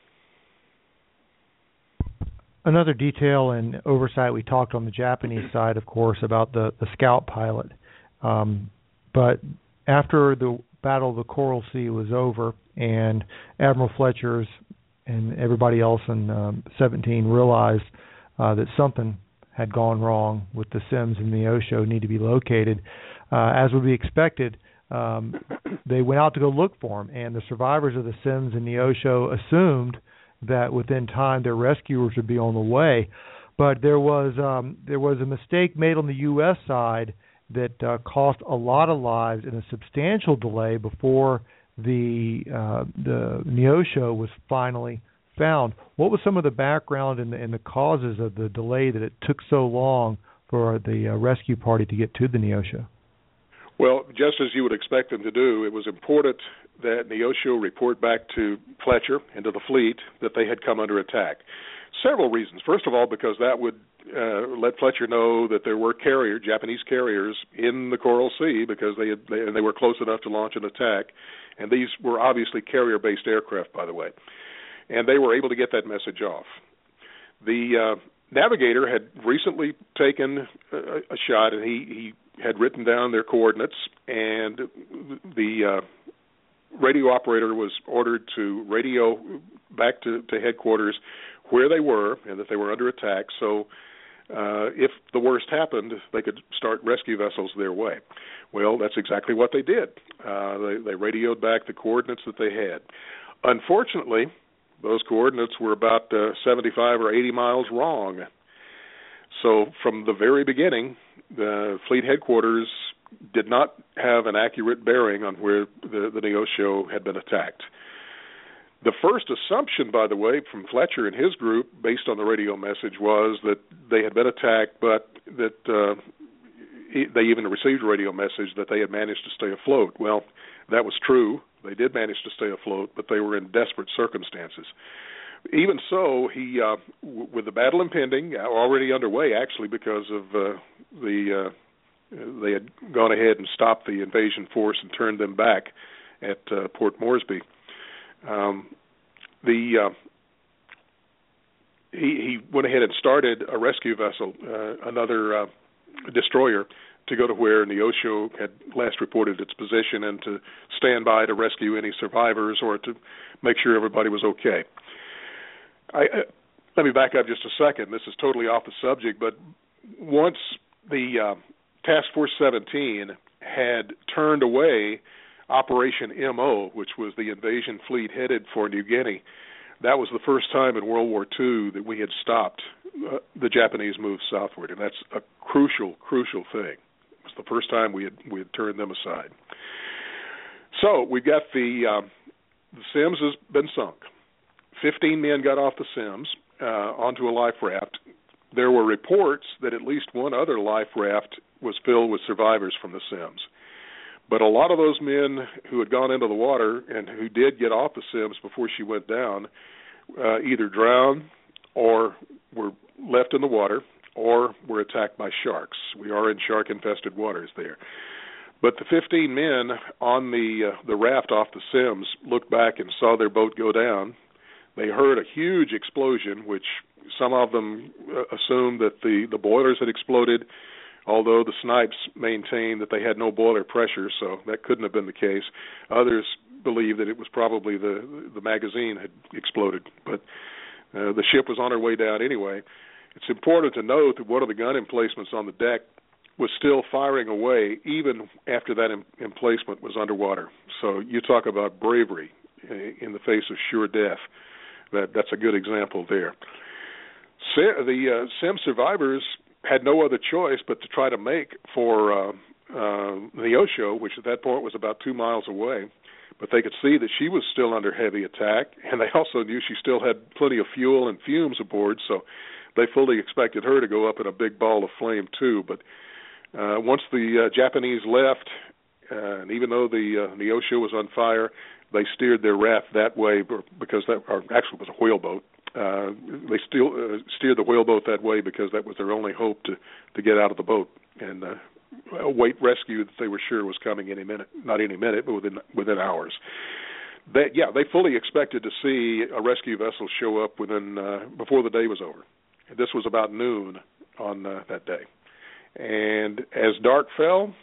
Another detail and oversight, we talked on the Japanese side, of course, about the, the scout pilot. Um, but after the Battle of the Coral Sea was over and Admiral Fletcher's and everybody else in um, seventeen realized uh, that something had gone wrong with the Sims and the Neosho, need to be located, uh, as would be expected, um, they went out to go look for them. And the survivors of the Sims and Neosho assumed that within time their rescuers would be on the way. But there was um, there was a mistake made on the U S side that uh, cost a lot of lives and a substantial delay before the uh, the Neosho was finally found. What was some of the background and the, and the causes of the delay that it took so long for the uh, rescue party to get to the Neosho? Well, just as you would expect them to do, it was important that Neosho report back to Fletcher and to the fleet that they had come under attack. Several reasons. First of all, because that would uh, let Fletcher know that there were carrier, Japanese carriers in the Coral Sea, because they, had, they and they were close enough to launch an attack. And these were obviously carrier-based aircraft, by the way. And they were able to get that message off. The uh, navigator had recently taken a, a shot, and he, he had written down their coordinates, and the uh, radio operator was ordered to radio back to, to headquarters where they were and that they were under attack, so uh, if the worst happened, they could start rescue vessels their way. Well, that's exactly what they did. Uh, they, they radioed back the coordinates that they had. Unfortunately, those coordinates were about uh, seventy-five or eighty miles wrong. So from the very beginning, the fleet headquarters did not have an accurate bearing on where the, the Neosho had been attacked. The first assumption, by the way, from Fletcher and his group, based on the radio message, was that they had been attacked, but that uh, they even received a radio message that they had managed to stay afloat. Well, that was true. They did manage to stay afloat, but they were in desperate circumstances. Even so, he, uh, w- with the battle impending, already underway, actually, because of uh, the, uh, they had gone ahead and stopped the invasion force and turned them back at uh, Port Moresby. Um, the uh, he, he went ahead and started a rescue vessel, uh, another uh, destroyer, to go to where Neosho had last reported its position and to stand by to rescue any survivors or to make sure everybody was okay. I, uh, let me back up just a second. This is totally off the subject, but once the uh, Task Force seventeen had turned away Operation M O, which was the invasion fleet headed for New Guinea, that was the first time in World War Two that we had stopped uh, the Japanese move southward, and that's a crucial, crucial thing. It was the first time we had we had turned them aside. So we've got the uh, the Sims has been sunk. Fifteen men got off the Sims uh, onto a life raft. There were reports that at least one other life raft was filled with survivors from the Sims. But a lot of those men who had gone into the water and who did get off the Sims before she went down uh, either drowned or were left in the water or were attacked by sharks. We are in shark-infested waters there. But the fifteen men on the uh, the raft off the Sims looked back and saw their boat go down. They heard a huge explosion, which some of them uh, assumed that the, the boilers had exploded, although the Snipes maintained that they had no boiler pressure, so that couldn't have been the case. Others believe that it was probably the the magazine had exploded, but uh, the ship was on her way down anyway. It's important to note that one of the gun emplacements on the deck was still firing away even after that em- emplacement was underwater. So you talk about bravery in the face of sure death. That that's a good example there. Sa- the uh, Sim survivors had no other choice but to try to make for uh, uh, Neosho, which at that point was about two miles away. But they could see that she was still under heavy attack, and they also knew she still had plenty of fuel and fumes aboard, so they fully expected her to go up in a big ball of flame too. But uh, once the uh, Japanese left, uh, and even though the uh, Neosho was on fire, they steered their raft that way because that, or actually it was a whaleboat. Uh, they still uh, steered the whaleboat that way because that was their only hope to, to get out of the boat and uh, await rescue that they were sure was coming any minute, not any minute, but within within hours. They, yeah, they fully expected to see a rescue vessel show up within uh, before the day was over. And this was about noon on uh, that day. And as dark fell,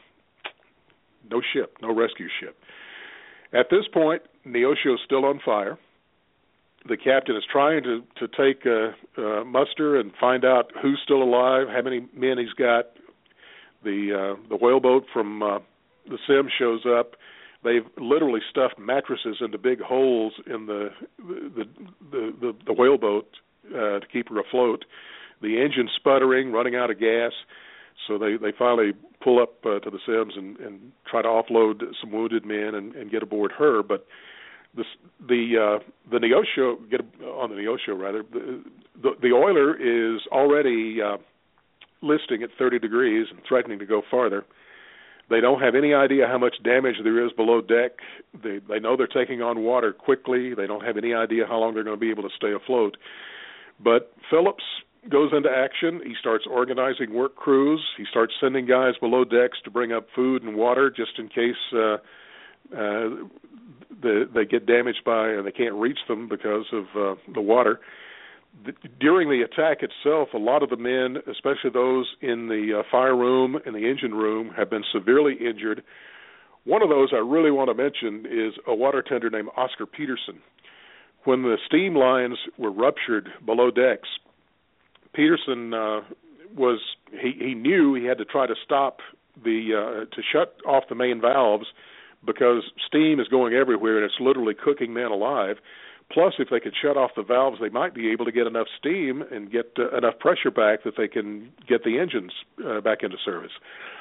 no ship, no rescue ship. At this point, Neosho is still on fire. The captain is trying to, to take uh, uh, muster and find out who's still alive, how many men he's got. The uh, the whaleboat from uh, the Sim shows up. They've literally stuffed mattresses into big holes in the the the, the, the whaleboat uh, to keep her afloat. The engine's sputtering, running out of gas. So they, they finally pull up uh, to the Sims and, and try to offload some wounded men and, and get aboard her. But this, the uh, the Neosho, get on the Neosho rather, the, the, the oiler is already uh, listing at thirty degrees and threatening to go farther. They don't have any idea how much damage there is below deck. They they know they're taking on water quickly. They don't have any idea how long they're going to be able to stay afloat. But Phillips goes into action. He starts organizing work crews. He starts sending guys below decks to bring up food and water just in case uh, uh, the, they get damaged by and they can't reach them because of uh, the water. The, during the attack itself, a lot of the men, especially those in the uh, fire room and the engine room, have been severely injured. One of those I really want to mention is a water tender named Oscar Peterson. When the steam lines were ruptured below decks, Peterson uh, was he, he knew he had to try to stop the uh, to shut off the main valves because steam is going everywhere and it's literally cooking men alive. Plus, if they could shut off the valves, they might be able to get enough steam and get uh, enough pressure back that they can get the engines uh, back into service.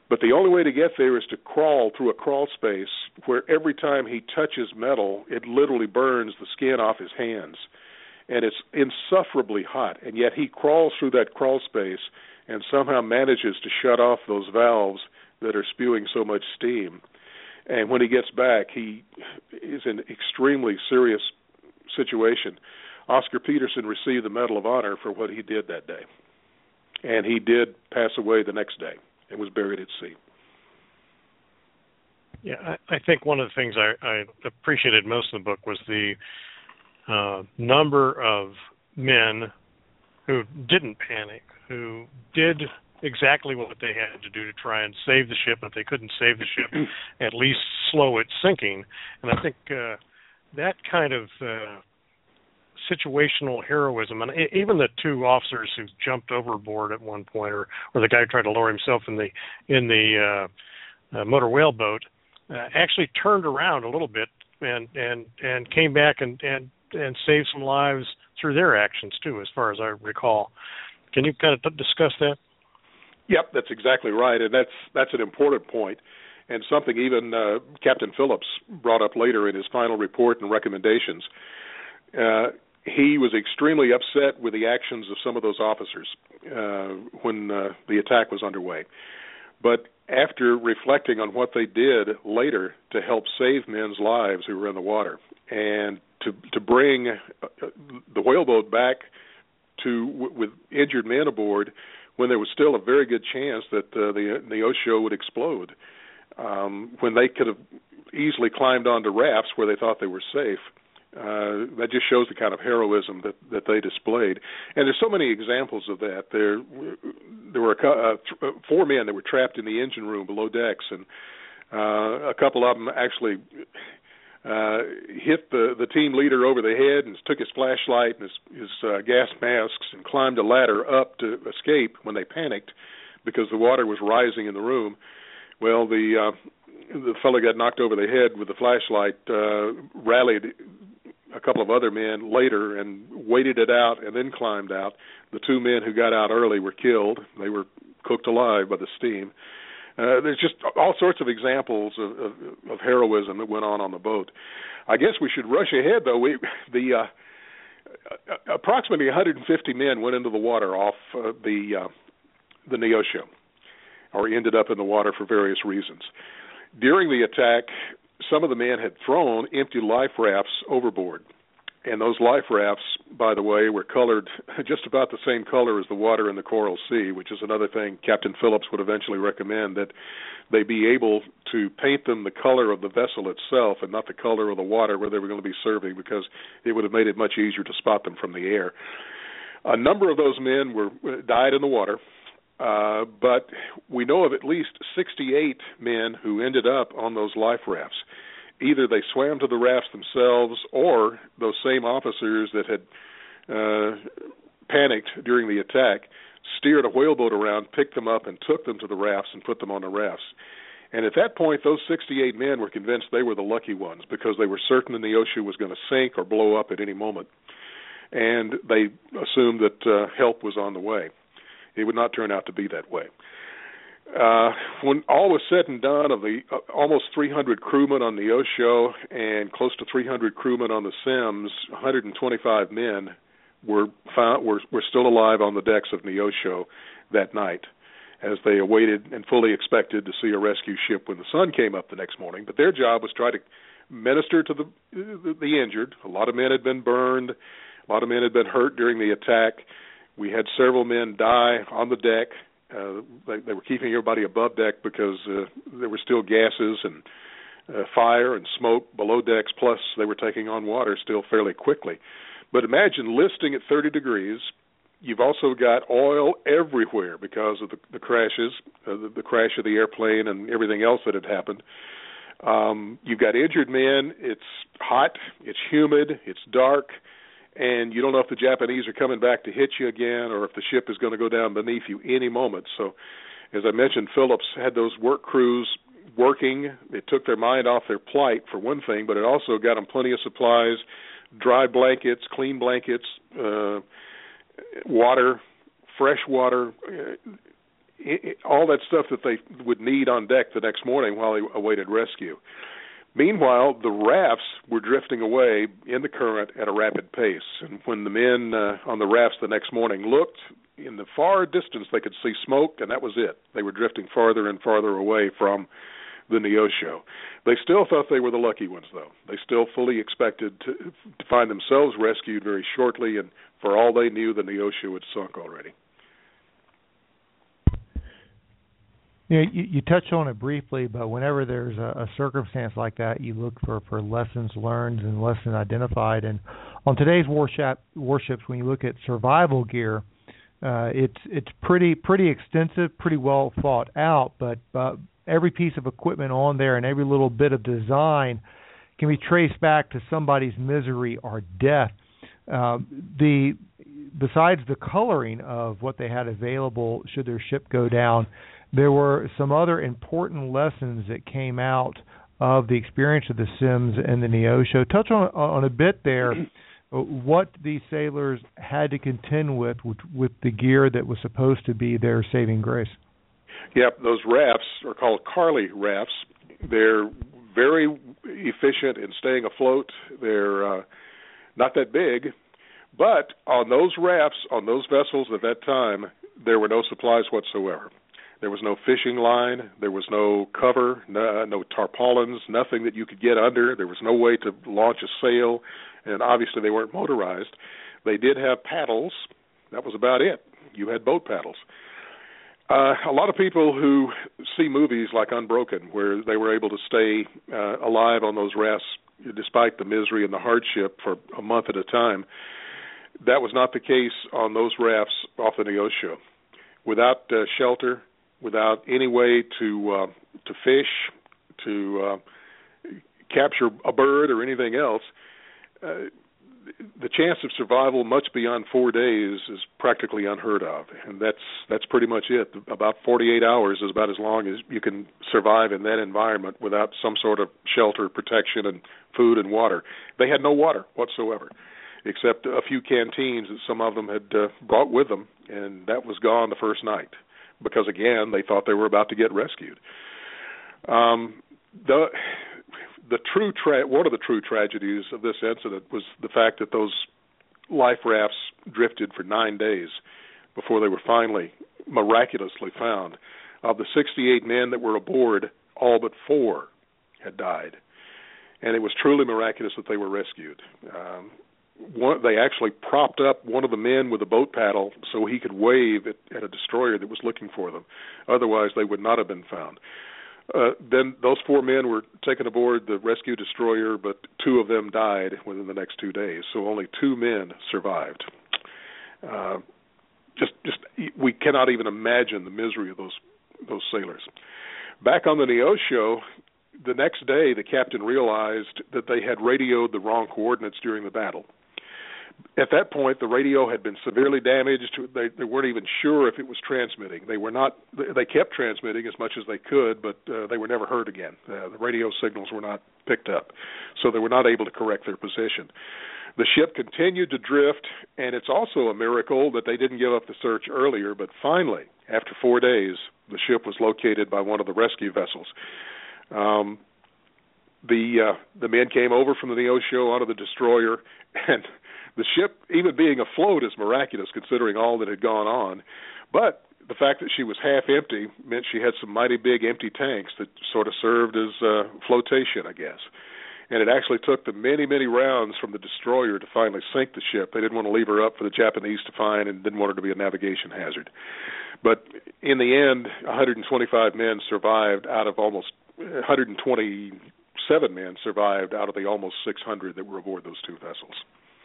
But the only way to get there is to crawl through a crawl space where every time he touches metal, it literally burns the skin off his hands. And it's insufferably hot, and yet he crawls through that crawl space and somehow manages to shut off those valves that are spewing so much steam. And when he gets back, he is in an extremely serious situation. Oscar Peterson received the Medal of Honor for what he did that day. And he did pass away the next day and was buried at sea. Yeah, I, I think one of the things I, I appreciated most in the book was the uh, number of men who didn't panic, who did exactly what they had to do to try and save the ship. If they couldn't save the ship, at least slow it sinking. And I think uh, that kind of uh, situational heroism, and even the two officers who jumped overboard at one point, or, or the guy who tried to lower himself in the in the uh, uh, motor whale boat, uh, actually turned around a little bit and and, and came back and, and, and saved some lives through their actions too, as far as I recall. Can you kind of discuss that? Yep, that's exactly right, and that's that's an important point, and something even uh, Captain Phillips brought up later in his final report and recommendations. Uh, he was extremely upset with the actions of some of those officers uh, when uh, the attack was underway. But after reflecting on what they did later to help save men's lives who were in the water, and to to bring the whaleboat back to w- with injured men aboard, when there was still a very good chance that uh, the Neosho would explode, um, when they could have easily climbed onto rafts where they thought they were safe. Uh, that just shows the kind of heroism that, that they displayed. And there's so many examples of that. There there were a, uh, th- four men that were trapped in the engine room below decks, and uh, a couple of them actually uh, hit the, the team leader over the head and took his flashlight and his, his uh, gas masks and climbed a ladder up to escape when they panicked because the water was rising in the room. Well, the uh, the fellow got knocked over the head with the flashlight, uh, rallied a couple of other men later and waited it out and then climbed out. The two men who got out early were killed. They were cooked alive by the steam. Uh, there's just all sorts of examples of, of, of heroism that went on on the boat. I guess we should rush ahead, though. We the uh, approximately one hundred fifty men went into the water off uh, the uh, the Neosho, or ended up in the water for various reasons. During the attack, some of the men had thrown empty life rafts overboard. And those life rafts, by the way, were colored just about the same color as the water in the Coral Sea, which is another thing Captain Phillips would eventually recommend, that they be able to paint them the color of the vessel itself and not the color of the water where they were going to be serving, because it would have made it much easier to spot them from the air. A number of those men were died in the water. Uh, but we know of at least sixty-eight men who ended up on those life rafts. Either they swam to the rafts themselves, or those same officers that had uh, panicked during the attack steered a whaleboat around, picked them up, and took them to the rafts and put them on the rafts. And at that point, those sixty-eight men were convinced they were the lucky ones, because they were certain the Neosho was going to sink or blow up at any moment. And they assumed that uh, help was on the way. It would not turn out to be that way. Uh, when all was said and done, of the uh, almost three hundred crewmen on the Neosho and close to three hundred crewmen on the Sims, one hundred twenty-five men were found, were, were still alive on the decks of Neosho that night, as they awaited and fully expected to see a rescue ship when the sun came up the next morning. But their job was to try to minister to the, the, the injured. A lot of men had been burned. A lot of men had been hurt during the attack. We had several men die on the deck. Uh, they, they were keeping everybody above deck because uh, there were still gases and uh, fire and smoke below decks, plus they were taking on water still fairly quickly. But imagine listing at thirty degrees. You've also got oil everywhere because of the, the crashes, uh, the, the crash of the airplane and everything else that had happened. Um, you've got injured men. It's hot. It's humid. It's dark. And you don't know if the Japanese are coming back to hit you again or if the ship is going to go down beneath you any moment. So, as I mentioned, Phillips had those work crews working. It took their mind off their plight, for one thing, but it also got them plenty of supplies, dry blankets, clean blankets, uh, water, fresh water. it, it, all that stuff that they would need on deck the next morning while they awaited rescue. Meanwhile, the rafts were drifting away in the current at a rapid pace, and when the men uh, on the rafts the next morning looked, in the far distance they could see smoke, and that was it. They were drifting farther and farther away from the Neosho. They still thought they were the lucky ones, though. They still fully expected to, to find themselves rescued very shortly, and for all they knew, the Neosho had sunk already. You know, you, you touched on it briefly, but whenever there's a, a circumstance like that, you look for, for lessons learned and lessons identified. And on today's warship, warships, when you look at survival gear, uh, it's it's pretty pretty extensive, pretty well thought out. But uh, every piece of equipment on there and every little bit of design can be traced back to somebody's misery or death. Uh, the besides the coloring of what they had available should their ship go down, there were some other important lessons that came out of the experience of the Sims and the Neosho. Touch on on a bit there what these sailors had to contend with, with with the gear that was supposed to be their saving grace. Yep, those rafts are called Carley rafts. They're very efficient in staying afloat. They're uh, not that big, but on those rafts, on those vessels at that time, there were no supplies whatsoever. There was no fishing line. There was no cover, no, no tarpaulins, nothing that you could get under. There was no way to launch a sail, and obviously they weren't motorized. They did have paddles. That was about it. You had boat paddles. Uh, a lot of people who see movies like Unbroken, where they were able to stay uh, alive on those rafts despite the misery and the hardship for a month at a time, that was not the case on those rafts off the Neosho. Without uh, shelter, without any way to uh, to fish, to uh, capture a bird or anything else, uh, the chance of survival much beyond four days is practically unheard of, and that's that's pretty much it. About forty-eight hours is about as long as you can survive in that environment without some sort of shelter, protection, and food and water. They had no water whatsoever, except a few canteens that some of them had uh, brought with them, and that was gone the first night, because, again, they thought they were about to get rescued. Um, the the true tra- one of the true tragedies of this incident was the fact that those life rafts drifted for nine days before they were finally miraculously found. Of the sixty-eight men that were aboard, all but four had died, and it was truly miraculous that they were rescued. Um, One, they actually propped up one of the men with a boat paddle so he could wave at, at a destroyer that was looking for them. Otherwise, they would not have been found. Uh, then those four men were taken aboard the rescue destroyer, but two of them died within the next two days. So only two men survived. Uh, just, just we cannot even imagine the misery of those those sailors. Back on the Neosho, the next day, the captain realized that they had radioed the wrong coordinates during the battle. At that point, the radio had been severely damaged. They, they weren't even sure if it was transmitting. They were not. They kept transmitting as much as they could, but uh, they were never heard again. Uh, the radio signals were not picked up, so they were not able to correct their position. The ship continued to drift, and it's also a miracle that they didn't give up the search earlier. But finally, after four days, the ship was located by one of the rescue vessels. Um, the uh, the men came over from the Neosho onto the destroyer, and the ship, even being afloat, is miraculous considering all that had gone on. But the fact that she was half empty meant she had some mighty big empty tanks that sort of served as uh, flotation, I guess. And it actually took them many, many rounds from the destroyer to finally sink the ship. They didn't want to leave her up for the Japanese to find and didn't want her to be a navigation hazard. But in the end, one hundred twenty-five men survived out of almost one hundred twenty-seven men survived out of the almost six hundred that were aboard those two vessels.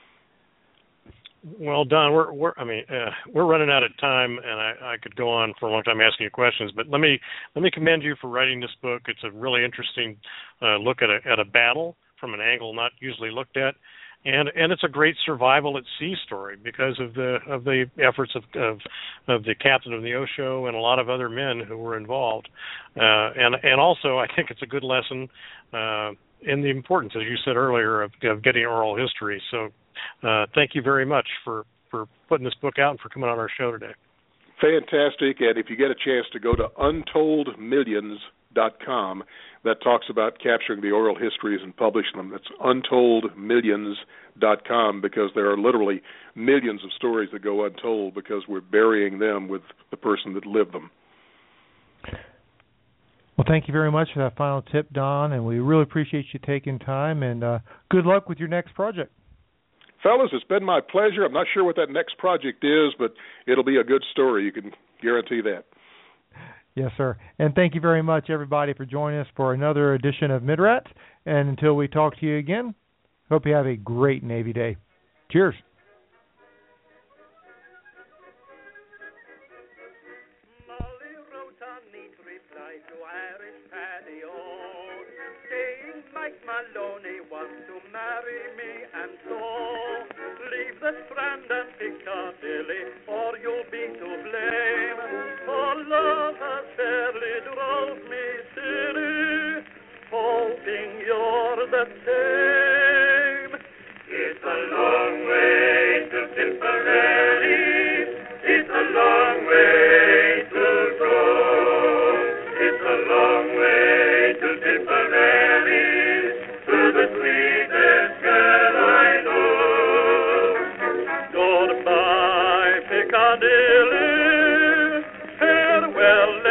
Well, Don, we're, we're I mean, uh, we're running out of time, and I, I could go on for a long time asking you questions. But let me let me commend you for writing this book. It's a really interesting uh, look at a at a battle from an angle not usually looked at, and and it's a great survival at sea story because of the of the efforts of of, of the captain of the Neosho and a lot of other men who were involved, uh, and and also I think it's a good lesson uh, in the importance, as you said earlier, of, of getting oral history. So. Uh, thank you very much for, for putting this book out and for coming on our show today. fantastic. And if you get a chance to go to untold millions dot com, that talks about capturing the oral histories and publishing them. That's untold millions dot com, because there are literally millions of stories that go untold because we're burying them with the person that lived them. Well, thank you very much for that final tip, Don, and we really appreciate you taking time, and uh, good luck with your next project. Fellas, it's been my pleasure. I'm not sure what that next project is, but it'll be a good story. You can guarantee that. Yes, sir. And thank you very much, everybody, for joining us for another edition of Midrats. And until we talk to you again, hope you have a great Navy Day. Cheers. Molly wrote a neat reply to Irish Paddy-O, saying Mike Maloney wants to marry me, and so leave the Strand and Piccadilly, or you'll be to blame. For love has fairly drove me silly, hoping you're the same. It's a long way to Tipperary, it's a long way to go. It's a long way to Tipperary, to the sweetest girl I know. Goodbye, Piccadilly, farewell.